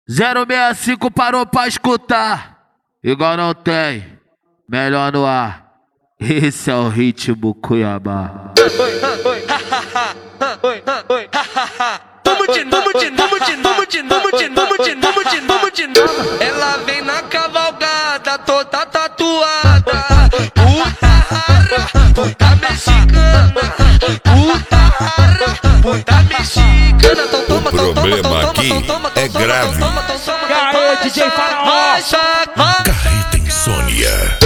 065 parou pra escutar, igual não tem, melhor no ar. Esse é o ritmo Cuiabá. Ela vem na cavalgada toda tatuada. Puta rara, puta mexicana. Puta rara, puta mexicana. O problema aqui é grave. E aí, DJ Faraó? Carreta Insônia.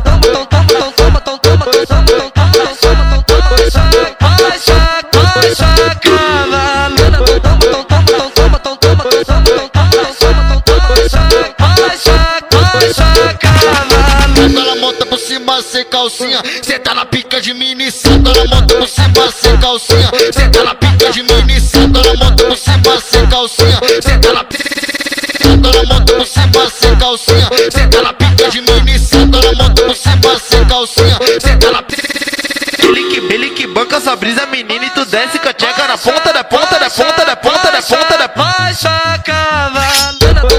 Ela monta por cima sem calcinha, cê tá na pica de mini salto. Ela monta por cima sem calcinha, cê tá na pica de mini salto. Ela monta por cima sem calcinha, cê tá na pica. Ela monta por cima sem calcinha, cê tá na pica de mini salto. Ela monta por cima sem calcinha, cê tá na pica. Ele que banca essa brisa, menina, e tu desce com a tcheca na ponta da ponta da ponta da ponta da ponta da baixa cavalo.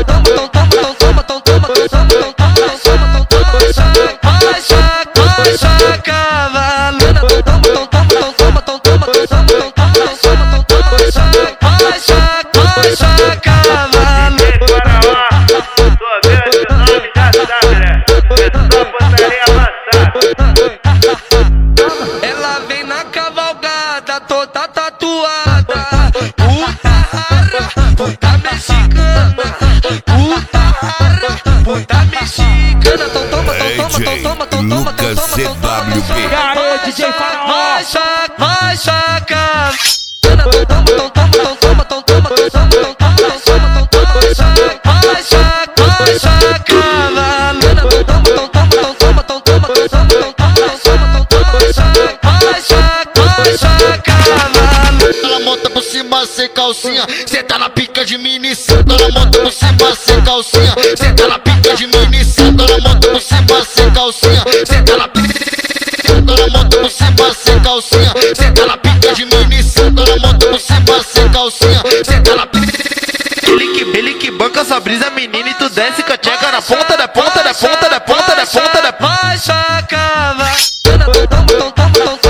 Baixa cavalo. Baixa cavalo. Tô vendo o nome, já sabe, né? É só putaria avançada. Ela vem na cavalgada toda tatuada. Puta rara, puta mexicana. Puta rara, puta mexicana. Lucas CWB. E aí, DJ Faraó? Baixa cavalo. Baixa cavalo. Ela monta por cima sem calcinha, cê tá na pica de mini salto. Ela monta por cima sem calcinha, cê tá na pica de mini salto. Ela monta por cima sem calcinha, cê tá na pica. Ela monta por cima sem calcinha, cê tá na pica de mini salto. Ela monta por cima sem calcinha, cê tá na pica. Ele que banca essa brisa, menina, e tu desce com a tcheca na ponta da ponta da ponta da ponta da ponta da baixa cavalo.